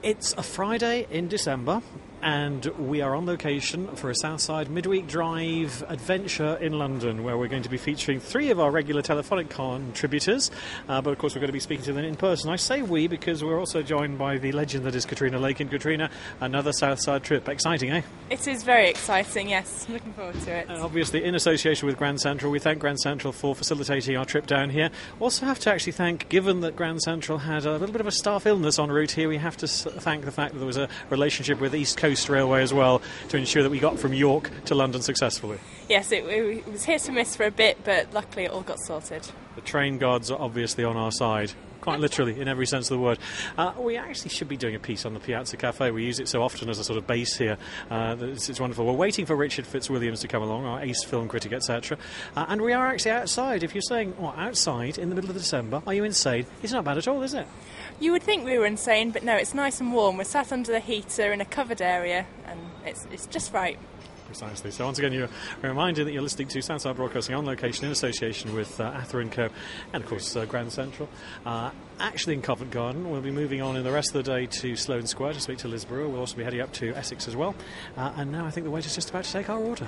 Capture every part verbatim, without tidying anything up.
It's a Friday in December, and we are on location for a Southside Midweek Drive adventure in London, where we're going to be featuring three of our regular telephonic contributors, uh, but of course we're going to be speaking to them in person. I say we because we're also joined by the legend that is Katrina Lakin. Katrina, another Southside trip. Exciting, eh? It is very exciting, yes. I'm looking forward to it. And obviously, in association with Grand Central, we thank Grand Central for facilitating our trip down here. Also have to actually thank, given that Grand Central had a little bit of a staff illness en route here, we have to s- thank the fact that there was a relationship with East Coast Railway as well to ensure that we got from York to London successfully. Yes, it, it was hit and miss for a bit, but luckily it all got sorted. The train gods are obviously on our side, quite literally, in every sense of the word. Uh, we actually should be doing a piece on the Piazza Cafe. We use it so often as a sort of base here. Uh, it's, it's wonderful. We're waiting for Richard Fitzwilliams to come along, our ace film critic, et cetera. Uh, and we are actually outside. If you're saying, well, outside in the middle of December, are you insane? It's not bad at all, is it? You would think we were insane, but no, it's nice and warm. We're sat under the heater in a covered area, and it's it's just right. Precisely. So once again, you're reminded that you're listening to Southside Broadcasting on location in association with uh, Ather and Co. and, of course, uh, Grand Central. Uh, actually in Covent Garden. We'll be moving on in the rest of the day to Sloane Square to speak to Liz Brewer. We'll also be heading up to Essex as well. Uh, and now I think the waiter's just about to take our order.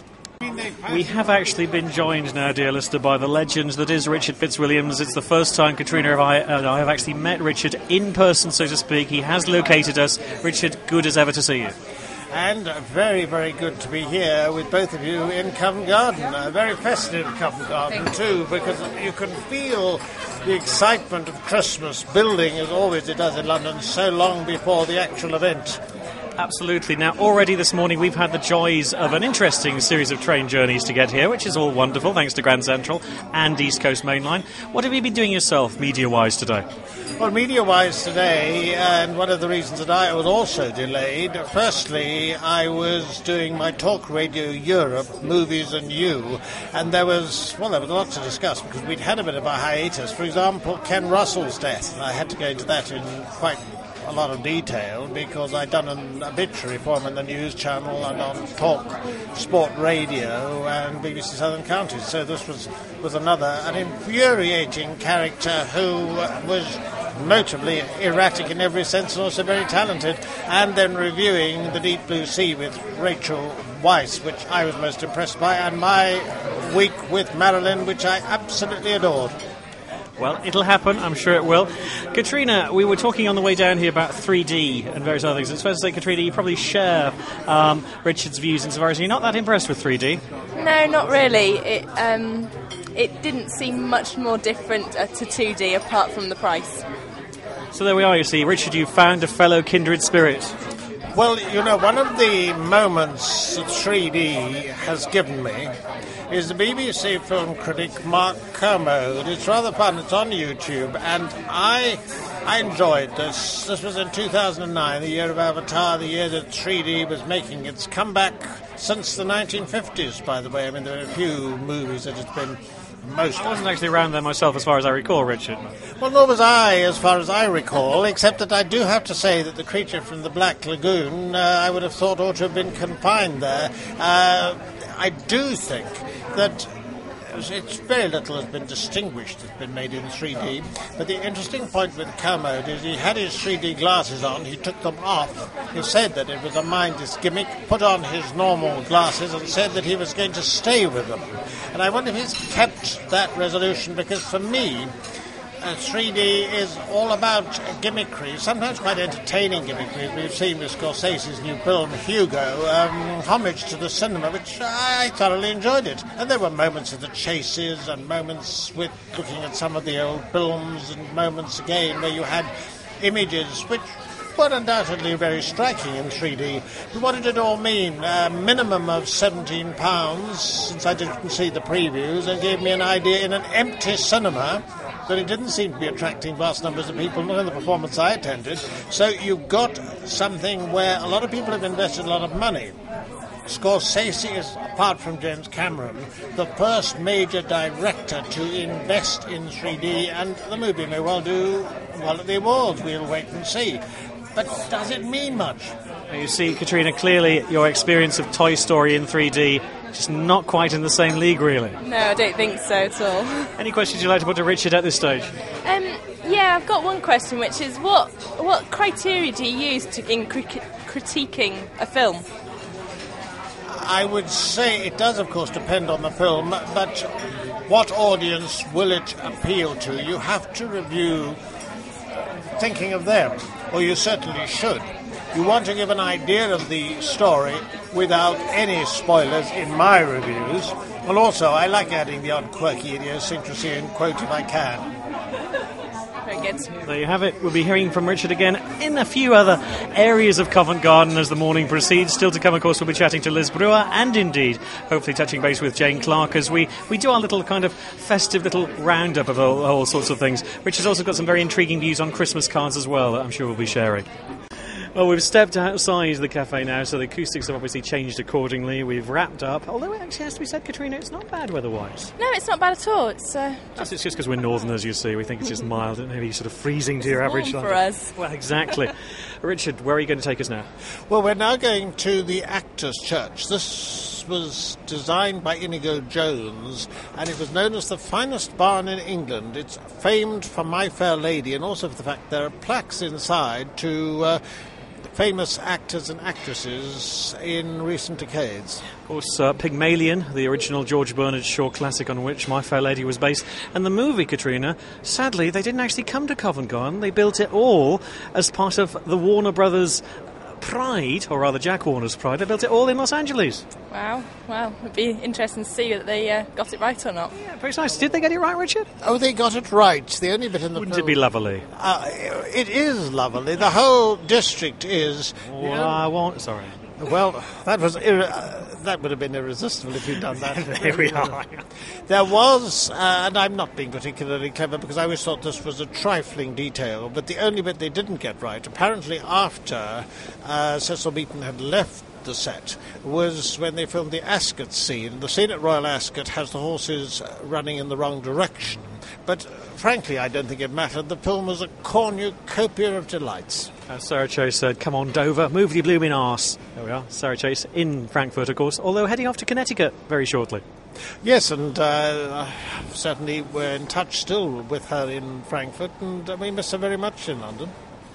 We have actually been joined now, dear listener, by the legend that is Richard Fitzwilliams. It's the first time Katrina and I, and I have actually met Richard in person, so to speak. He has located us. Richard, good as ever to see you. And very, very good to be here with both of you in Covent Garden. A very festive Covent Garden too, because you can feel the excitement of Christmas building, as always it does in London, so long before the actual event. Absolutely. Now, already this morning we've had the joys of an interesting series of train journeys to get here, which is all wonderful, thanks to Grand Central and East Coast Main Line. What have you been doing yourself, media-wise, today? Well, media-wise today, and one of the reasons that I was also delayed, firstly, I was doing my Talk Radio Europe, Movies and You, and there was, well, there was a lot to discuss, because we'd had a bit of a hiatus. For example, Ken Russell's death, and I had to go into that in quite a lot of detail because I'd done an obituary for him in the news channel and on Talk Sport Radio and B B C Southern Counties. So this was, was another, an infuriating character who was notably erratic in every sense and also very talented. And then reviewing The Deep Blue Sea with Rachel Weisz, which I was most impressed by, and my week with Marilyn, which I absolutely adored. Well, it'll happen, I'm sure it will. Katrina, we were talking on the way down here about three D and various other things. It's fair to say, Katrina, you probably share um, Richard's views insofar as you're not that impressed with three D. No, not really. It um, it didn't seem much more different uh, to two D apart from the price. So there we are, you see. Richard, you found a fellow kindred spirit. Well, you know, one of the moments that three D has given me is the B B C film critic Mark Kermode. It's rather fun. It's on YouTube, and I I enjoyed this. This was in two thousand nine, the year of Avatar, the year that three D was making its comeback since the nineteen fifties, by the way. I mean, there are a few movies that it's been most... I wasn't actually around there myself, as far as I recall, Richard. Well, nor was I, as far as I recall, except that I do have to say that the creature from the Black Lagoon, uh, I would have thought ought to have been confined there. Uh, I do think that it's very little has been distinguished that's been made in three D, but the interesting point with Kermode is he had his three D glasses on, he took them off, he said that it was a mindless gimmick, put on his normal glasses and said that he was going to stay with them. And I wonder if he's kept that resolution, because for me, Uh, three D is all about gimmickry, sometimes quite entertaining gimmickry. We've seen with Scorsese's new film, Hugo, um, homage to the cinema, which I thoroughly enjoyed it. And there were moments of the chases and moments with looking at some of the old films and moments again where you had images which were undoubtedly very striking in three D. But what did it all mean? A minimum of seventeen pounds, since I didn't see the previews, and gave me an idea in an empty cinema that it didn't seem to be attracting vast numbers of people, not in the performance I attended. So you've got something where a lot of people have invested a lot of money. Scorsese is, apart from James Cameron, the first major director to invest in three D, and the movie may well do well at the awards. We'll wait and see. But does it mean much? You see, Katrina, clearly your experience of Toy Story in three D just not quite in the same league, really. No, I don't think so at all. Any questions you'd like to put to Richard at this stage? Um, Yeah, I've got one question, which is what what criteria do you use to, in cri- critiquing a film? I would say it does, of course, depend on the film, but what audience will it appeal to? You have to review thinking of them, or you certainly should. You want to give an idea of the story without any spoilers in my reviews. And also, I like adding the odd quirky idiosyncrasy and quote if I can. Very good. There you have it. We'll be hearing from Richard again in a few other areas of Covent Garden as the morning proceeds. Still to come, of course, we'll be chatting to Liz Brewer and indeed, hopefully touching base with Jane Clark as we, we do our little kind of festive little roundup of all, all sorts of things. Richard's also got some very intriguing views on Christmas cards as well that I'm sure we'll be sharing. Well, we've stepped outside the cafe now, so the acoustics have obviously changed accordingly. We've wrapped up, although it actually has to be said, Katrina, it's not bad weather-wise. No, it's not bad at all. It's uh, just, it's just because we're northerners, you see. We think it's just mild and maybe sort of freezing to your average warm life. for us. Well, exactly. Richard, where are you going to take us now? Well, we're now going to the Actors' Church. This was designed by Inigo Jones, and it was known as the finest barn in England. It's famed for My Fair Lady, and also for the fact there are plaques inside to Uh, famous actors and actresses in recent decades. Of course, uh, Pygmalion, the original George Bernard Shaw classic on which My Fair Lady was based, and the movie, Katrina, sadly, they didn't actually come to Covent Garden. They built it all as part of the Warner Brothers pride, or rather Jack Warner's pride. They built it all in Los Angeles. Wow, wow. It'd be interesting to see that they uh, got it right or not. Yeah, very nice. Did they get it right, Richard? Oh, they got it right. The only bit in the Wouldn't film... it be lovely? Uh, it is lovely. The whole district is... Well, I won't... Sorry. Well, that was ir- uh, that would have been irresistible if you'd done that. There we are. There was, uh, and I'm not being particularly clever because I always thought this was a trifling detail, but the only bit they didn't get right, apparently after uh, Cecil Beaton had left the set, was when they filmed the Ascot scene. The scene at Royal Ascot has the horses running in the wrong direction, but uh, frankly I don't think it mattered. The film was a cornucopia of delights. As Sarah Chase said, come on Dover, move your blooming arse. There we are, Sarah Chase in Frankfurt, of course, although heading off to Connecticut very shortly. Yes, and uh, certainly we're in touch still with her in Frankfurt, and uh, we miss her very much in London.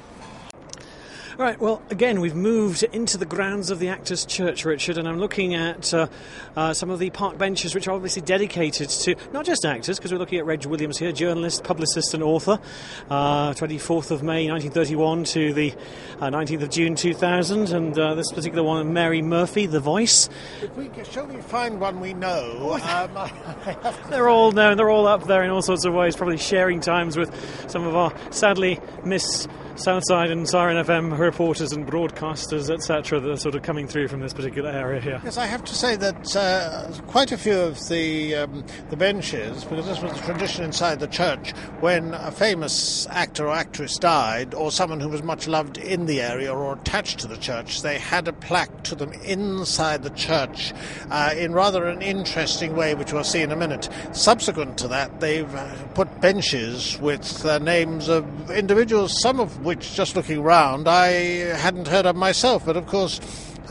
Right, well, again, we've moved into the grounds of the Actors' Church, Richard, and I'm looking at uh, uh, some of the park benches which are obviously dedicated to not just actors, because we're looking at Reg Williams here, journalist, publicist and author, uh, twenty-fourth of May nineteen thirty-one to the uh, nineteenth of June two thousand, and uh, this particular one, Mary Murphy, The Voice. If we, shall we find one we know? Um, they're all known, they're all up there in all sorts of ways, probably sharing times with some of our sadly missed Southside and Siren F M reporters and broadcasters, et cetera, that are sort of coming through from this particular area here. Yes, I have to say that uh, quite a few of the um, the benches, because this was the tradition inside the church, when a famous actor or actress died, or someone who was much loved in the area or attached to the church, they had a plaque to them inside the church uh, in rather an interesting way, which we'll see in a minute. Subsequent to that, they've uh, put benches with uh, names of individuals, some of which, just looking round, I hadn't heard of myself. But of course,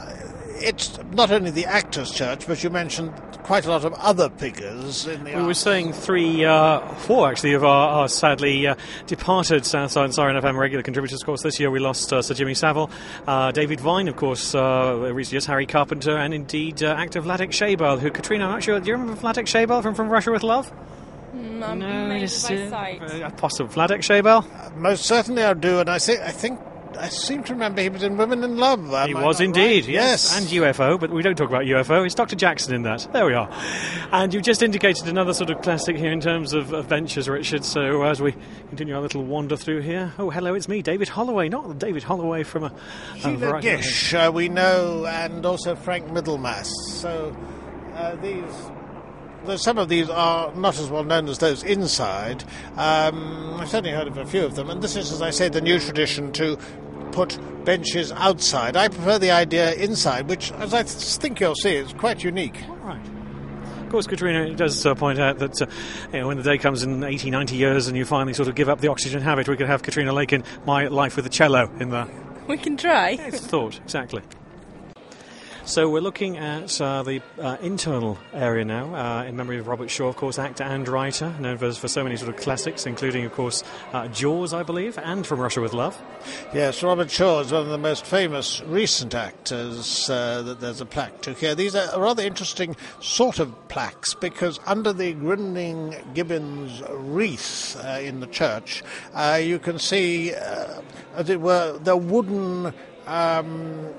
it's not only the Actors' Church, but you mentioned quite a lot of other figures in the... We were saying three, uh, four actually, of our, our sadly uh, departed Southside and Siren F M regular contributors. Of course, this year we lost uh, Sir Jimmy Savile, uh, David Vine, of course, uh, recently just Harry Carpenter, and indeed uh, actor Vladek Sheybal, who, Katrina, I'm not sure, do you remember Vladek Sheybal from From Russia with Love? Mm, no, maybe it's by uh, sight. uh, possible. Vladek Sheybal? Uh, most certainly I do, and I, say, I think... I seem to remember he was in Women in Love. He was indeed, right? yes. yes. And U F O, but we don't talk about U F O. It's Doctor Jackson in that. There we are. And you've just indicated another sort of classic here in terms of adventures, Richard. So as we continue our little wander through here... Oh, hello, it's me, David Holloway. Not David Holloway from a... a Sheila Gish, uh, we know, and also Frank Middlemass. So uh, these... Though some of these are not as well known as those inside, um, I've certainly heard of a few of them, and this is, as I say, the new tradition to put benches outside. I prefer the idea inside, which, as I think you'll see, is quite unique. All right. Of course, Katrina, it does uh, point out that uh, you know, when the day comes in eighty, ninety years and you finally sort of give up the oxygen habit, we could have Katrina Lake in My Life with a Cello in there. We can try. It's thought, exactly. So we're looking at uh, the uh, internal area now, uh, in memory of Robert Shaw, of course, actor and writer, known for, for so many sort of classics, including, of course, uh, Jaws, I believe, and From Russia with Love. Yes, Robert Shaw is one of the most famous recent actors uh, that there's a plaque to here. These are rather interesting sort of plaques because under the Grinling Gibbons wreath uh, in the church, uh, you can see, uh, as it were, the wooden... Um,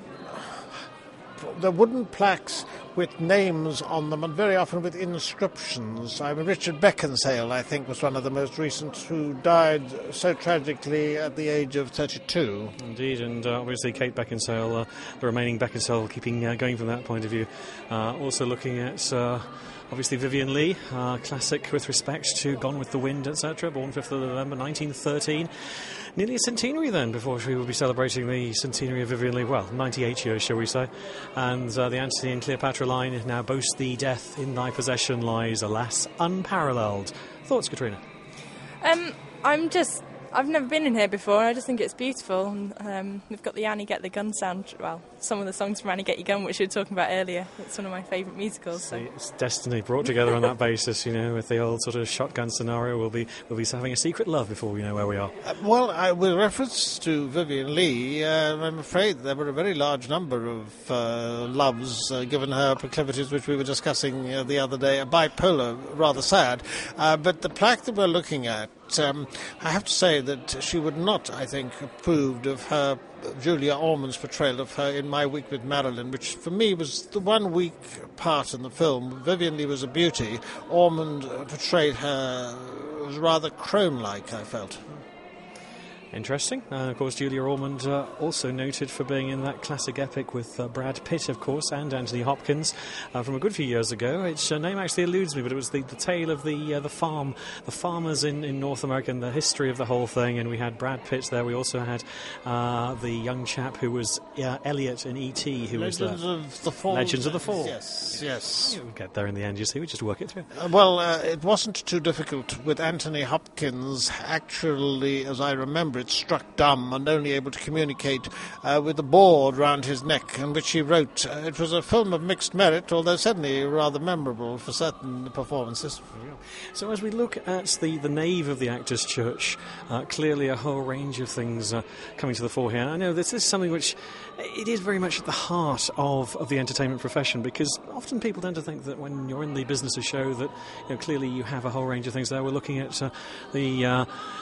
the wooden plaques with names on them and very often with inscriptions. I mean, Richard Beckinsale, I think, was one of the most recent who died so tragically at the age of thirty-two. Indeed, and uh, obviously Kate Beckinsale, uh, the remaining Beckinsale, keeping uh, going from that point of view. Uh, also looking at... Uh, Obviously, Vivien Leigh, uh, classic with respect to Gone with the Wind, et cetera, born fifth of November nineteen thirteen. Nearly a centenary then, before we will be celebrating the centenary of Vivien Leigh. Well, ninety-eight years, shall we say. And uh, the Antony and Cleopatra line, now boast thee death in thy possession lies, alas, unparalleled. Thoughts, Katrina? Um, I'm just... I've never been in here before. I just think it's beautiful. And, um, we've got the Annie Get the Gun sound. Well, some of the songs from Annie Get Your Gun, which we were talking about earlier. It's one of my favourite musicals. So. It's destiny brought together on that basis. You know, with the old sort of shotgun scenario, we'll be we'll be having a secret love before we know where we are. Uh, well, I, with reference to Vivien Leigh, uh, I'm afraid there were a very large number of uh, loves uh, given her proclivities, which we were discussing uh, the other day. Bipolar, rather sad. Uh, but the plaque that we're looking at. Um, I have to say that she would not, I think, approved of her Julia Ormond's portrayal of her in My Week with Marilyn, which for me was the one weak part in the film. Vivien Leigh was a beauty. Ormond portrayed her as rather crone-like, I felt. Interesting. Uh, of course, Julia Ormond uh, also noted for being in that classic epic with uh, Brad Pitt, of course, and Anthony Hopkins uh, from a good few years ago. Its uh, name actually eludes me, but it was the, the tale of the uh, the farm, the farmers in, in North America and the history of the whole thing. And we had Brad Pitt there. We also had uh, the young chap who was uh, Elliot in E T who Legends was uh, of the Fall. Legends of the Fall. Yes, yes. You'll get there in the end, you see. We just work it through. Uh, well, uh, it wasn't too difficult with Anthony Hopkins. Actually, as I remember, it struck dumb and only able to communicate uh, with the board round his neck, in which he wrote. Uh, it was a film of mixed merit, although certainly rather memorable for certain performances. So as we look at the, the nave of the Actors' Church, uh, clearly a whole range of things uh, coming to the fore here. I know this is something which it is very much at the heart of, of the entertainment profession, because often people tend to think that when you're in the business of show that, you know, clearly you have a whole range of things there. We're looking at uh, the... Uh,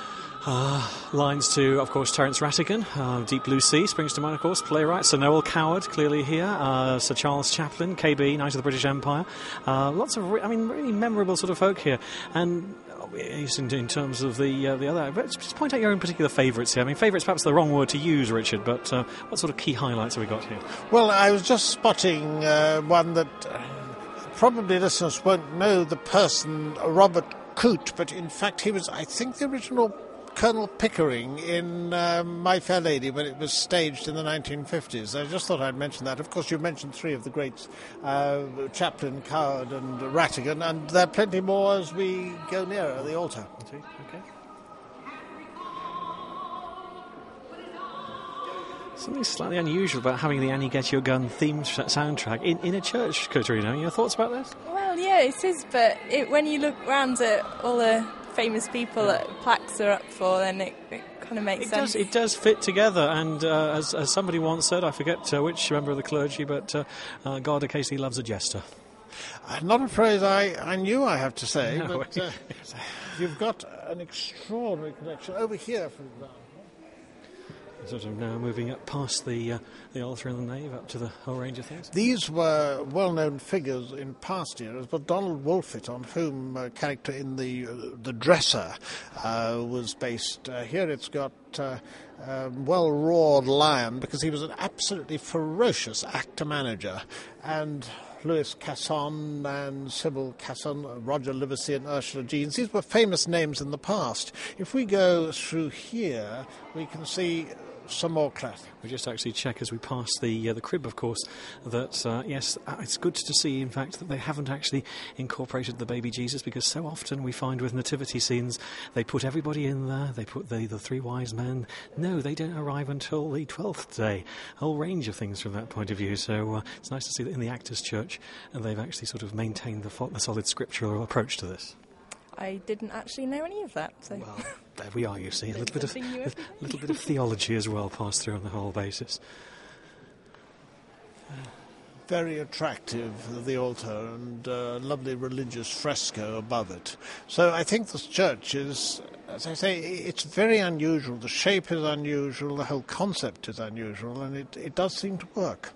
Uh, lines to, of course, Terence Rattigan, uh, Deep Blue Sea springs to mind, of course, playwright. Sir Noel Coward, clearly here. Uh, Sir Charles Chaplin, K B, Knight of the British Empire. Uh, lots of, re- I mean, really memorable sort of folk here. And in, in terms of the uh, the other, but just point out your own particular favourites here. I mean, favourites perhaps the wrong word to use, Richard, but uh, what sort of key highlights have we got here? Well, I was just spotting uh, one that uh, probably listeners won't know the person, Robert Coote, but in fact he was, I think, the original Colonel Pickering in uh, My Fair Lady when it was staged in the nineteen fifties. I just thought I'd mention that. Of course, you mentioned three of the greats, uh, Chaplin, Coward and Rattigan, and there are plenty more as we go nearer the altar. Okay. Something slightly unusual about having the Annie Get Your Gun theme sh- soundtrack in, in a church, Katrina. Your thoughts about this? Well, yeah, it is, but it, when you look round at all the famous people that plaques are up for, then it, it kind of makes it sense. Does, it does fit together, and uh, as, as somebody once said, I forget uh, which member of the clergy, but uh, uh, God occasionally loves a jester. Uh, not a phrase I, I knew, I have to say, No. but uh, you've got an extraordinary connection over here, for example. Sort of now moving up past the uh, the altar and the nave up to the whole range of things. These were well-known figures in past years, but Donald Wolfett, on whom a character in the uh, the Dresser uh, was based. Uh, here it's got uh, a well-roared lion, because he was an absolutely ferocious actor-manager, and Louis Casson and Sybil Casson, Roger Livesey and Ursula Jeans. These were famous names in the past. If we go through here, we can see some more class. We just actually check as we pass the uh, the crib, of course, that uh, yes, uh, it's good to see, in fact, that they haven't actually incorporated the baby Jesus, because so often we find with nativity scenes they put everybody in there. They put the the three wise men. No, they don't arrive until the twelfth day. A whole range of things from that point of view. So uh, it's nice to see that in the Actors Church, and they've actually sort of maintained the, fo- the solid scriptural approach to this. I didn't actually know any of that. So. Well, there we are, you see. A little bit of Something new a every day. little bit of theology as well passed through on the whole basis. Very attractive, the altar, and uh, lovely religious fresco above it. So I think this church is, as I say, it's very unusual. The shape is unusual, the whole concept is unusual, and it, it does seem to work.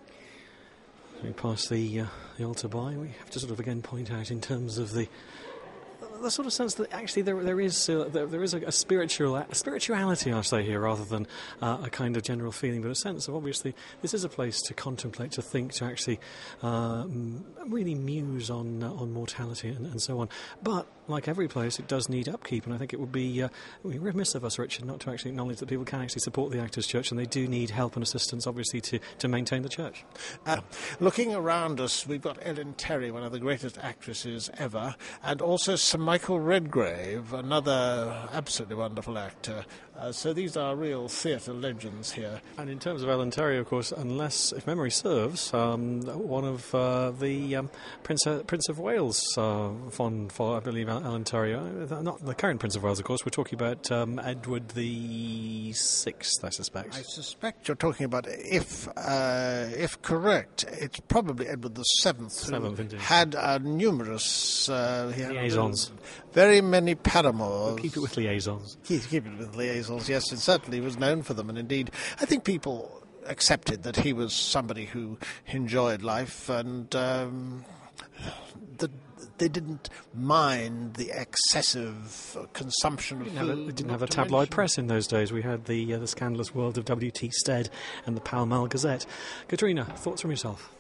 We pass the, uh, the altar by. We have to sort of again point out in terms of the the sort of sense that actually there there is uh, there, there is a, a spiritual a spirituality, I say here, rather than uh, a kind of general feeling, but a sense of obviously this is a place to contemplate, to think, to actually uh, really muse on uh, on mortality and, and so on. But like every place, it does need upkeep, and I think it would be uh, remiss of us, Richard, not to actually acknowledge that people can actually support the Actors Church, and they do need help and assistance, obviously, to, to maintain the church. Uh, looking around us, we've got Ellen Terry, one of the greatest actresses ever, and also Sir Michael Redgrave, another absolutely wonderful actor. Uh, so these are real theatre legends here. And in terms of Ellen Terry, of course, unless, if memory serves, um, one of uh, the um, Prince, uh, Prince of Wales, uh, fond for, I believe, Ellen Terry, uh, not the current Prince of Wales, of course. We're talking about um, Edward the Sixth, I suspect. I suspect you're talking about, if uh, if correct, it's probably Edward the Seventh, Seventh, who indeed. had uh, numerous uh, he had Liaisons. very many paramours. We'll keep it with liaisons. Keep, keep it with liaisons, yes, and certainly was known for them. And indeed, I think people accepted that he was somebody who enjoyed life, and um, that they didn't mind the excessive consumption of We didn't have a, food. we didn't not have a to tabloid mention- press in those days. We had the uh, the scandalous world of W T Stead and the Pall Mall Gazette. Katrina, thoughts from yourself?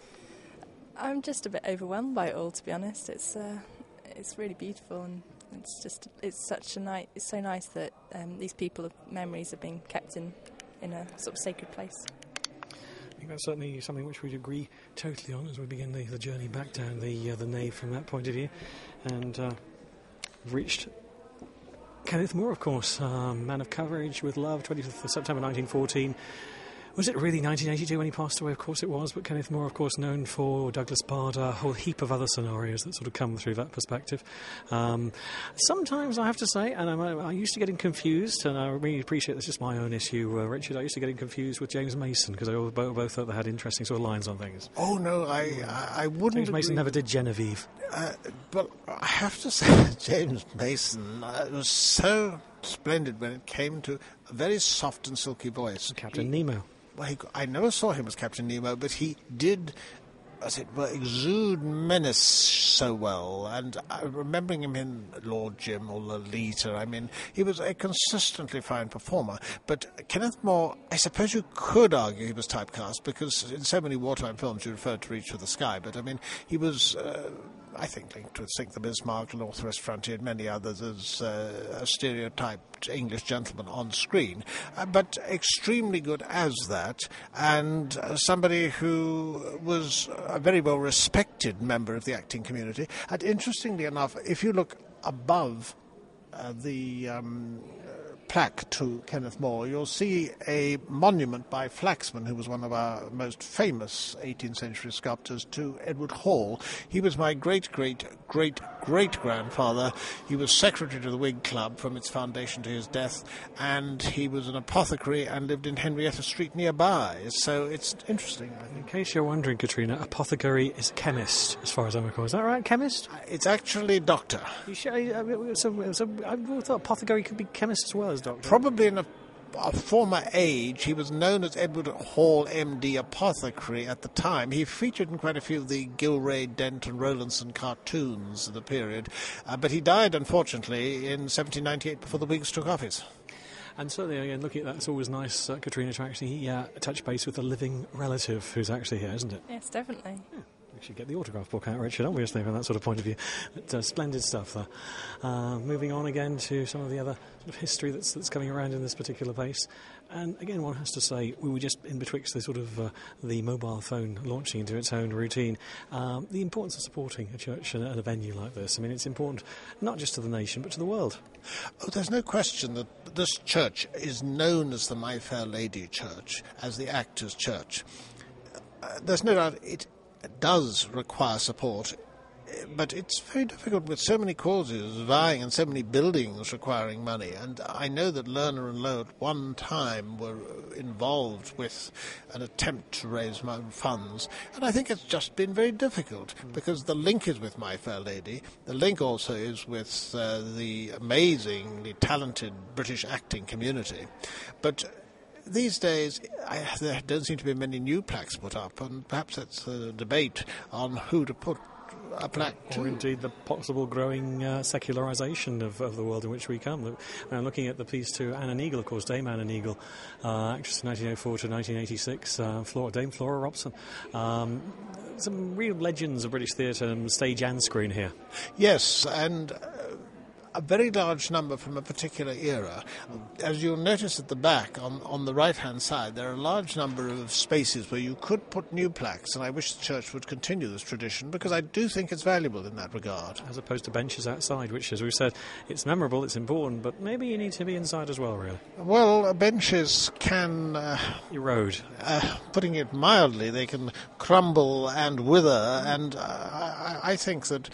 I'm just a bit overwhelmed by it all, to be honest. It's uh, it's really beautiful, and it's just it's such a night. It's so nice that um, these people's memories are being kept in in a sort of sacred place. I think that's certainly something which we'd agree totally on as we begin the, the journey back down the uh, the nave from that point of view, and uh, reached Kenneth Moore, of course, um, man of courage with love, twentieth of September nineteen fourteen. Was it really nineteen eighty-two when he passed away? Of course it was, but Kenneth Moore, of course, known for Douglas Bader, a whole heap of other scenarios that sort of come through that perspective. Um, sometimes I have to say, and I'm, I used to getting confused, and I really appreciate this is my own issue, uh, Richard, I used to getting confused with James Mason, because I both, both thought they had interesting sort of lines on things. Oh, no, I, I, I wouldn't James Mason agree. never did Genevieve. Uh, but I have to say that James Mason uh, was so splendid when it came to a very soft and silky voice. Captain He- Nemo. Well, he, I never saw him as Captain Nemo, but he did, as it were, exude menace so well. And I, remembering him in Lord Jim or Lolita, I mean, he was a consistently fine performer. But Kenneth Moore, I suppose you could argue he was typecast, because in so many wartime films you referred to Reach for the Sky. But, I mean, he was... Uh, I think linked with Sink the Bismarck, Northwest Frontier, and many others as uh, a stereotyped English gentleman on screen, uh, but extremely good as that, and uh, somebody who was a very well respected member of the acting community. And interestingly enough, if you look above uh, the um, plaque to Kenneth Moore, you'll see a monument by Flaxman, who was one of our most famous eighteenth century sculptors, to Edward Hall. He was my great, great, great, great grandfather. He was secretary to the Whig Club from its foundation to his death, and he was an apothecary and lived in Henrietta Street nearby. So it's interesting, I In think. case you're wondering, Katrina, apothecary is a chemist, as far as I'm recall. Is that right, chemist? It's actually doctor. You sure, uh, so, so I thought apothecary could be chemist as well as doctor. Probably in a, a former age, he was known as Edward Hall, M D, apothecary at the time. He featured in quite a few of the Gilray, Dent and Rowlandson cartoons of the period, uh, but he died, unfortunately, in seventeen ninety-eight before the Whigs took office. And certainly, again, looking at that, it's always nice, uh, Katrina, to actually uh, touch base with a living relative who's actually here, isn't it? Yes, definitely. Actually, get the autograph book out, Richard, obviously, from that sort of point of view. But, uh, splendid stuff there. Uh, moving on again to some of the other sort of history that's, that's coming around in this particular place. And again, one has to say, we were just in betwixt the sort of uh, the mobile phone launching into its own routine. Um, the importance of supporting a church and a venue like this. I mean, it's important not just to the nation, but to the world. Oh, there's no question that this church is known as the My Fair Lady Church, as the Actors' Church. Uh, there's no doubt it does require support, but it's very difficult with so many causes vying and so many buildings requiring money. And I know that Lerner and Lowe at one time were involved with an attempt to raise funds, and I think it's just been very difficult because the link is with My Fair Lady. The link also is with uh, the amazingly talented British acting community. But these days, I, there don't seem to be many new plaques put up, and perhaps that's a debate on who to put a plaque to. Or indeed the possible growing uh, secularisation of, of the world in which we come. I'm looking at the piece to Anna Neagle, of course, Dame Anna Neagle, uh, actress from nineteen oh four to nineteen eighty-six, uh, Flora, Dame Flora Robson. Um, some real legends of British theatre, stage and screen here. Yes, and a very large number from a particular era. As you'll notice at the back, on, on the right-hand side, there are a large number of spaces where you could put new plaques, and I wish the church would continue this tradition, because I do think it's valuable in that regard. As opposed to benches outside, which, as we've said, it's memorable, it's important, but maybe you need to be inside as well, really. Well, uh, benches can Uh, erode. Uh, putting it mildly, they can crumble and wither, and uh, I, I think that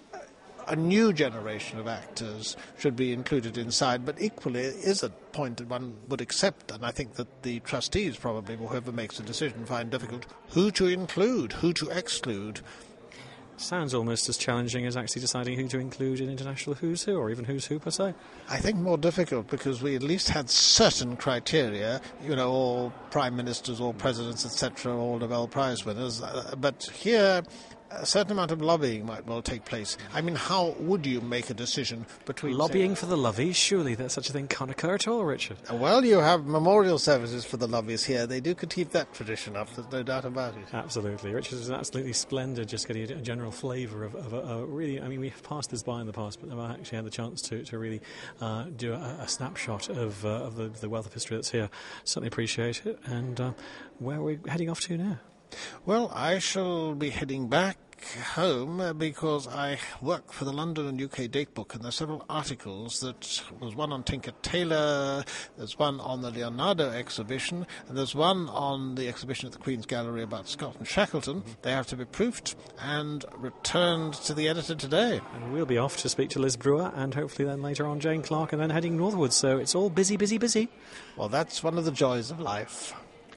a new generation of actors should be included inside, but equally is a point that one would accept, and I think that the trustees probably, whoever makes the decision, find difficult who to include, who to exclude. Sounds almost as challenging as actually deciding who to include in International Who's Who, or even Who's Who per se. I think more difficult because we at least had certain criteria, you know, all prime ministers, all presidents, et cetera, all Nobel Prize winners, uh, but here a certain amount of lobbying might well take place. I mean, how would you make a decision between... Lobbying for the Lovies? Surely that such a thing can't occur at all, Richard. Well, you have memorial services for the Lovies here. They do keep that tradition up, there's no doubt about it. Absolutely. Richard is absolutely splendid, just getting a general flavour of, of a, a really... I mean, we've passed this by in the past, but I've actually had the chance to, to really uh, do a, a snapshot of, uh, of the, the wealth of history that's here. Certainly appreciate it. And uh, where are we heading off to now? Well, I shall be heading back home uh, because I work for the London and U K Datebook, and there's several articles. That there's one on Tinker Tailor, there's one on the Leonardo exhibition, and there's one on the exhibition at the Queen's Gallery about Scott and Shackleton. They have to be proofed and returned to the editor today. And we'll be off to speak to Liz Brewer, and hopefully then later on Jane Clark, and then heading northwards. So it's all busy, busy, busy. Well, that's one of the joys of life.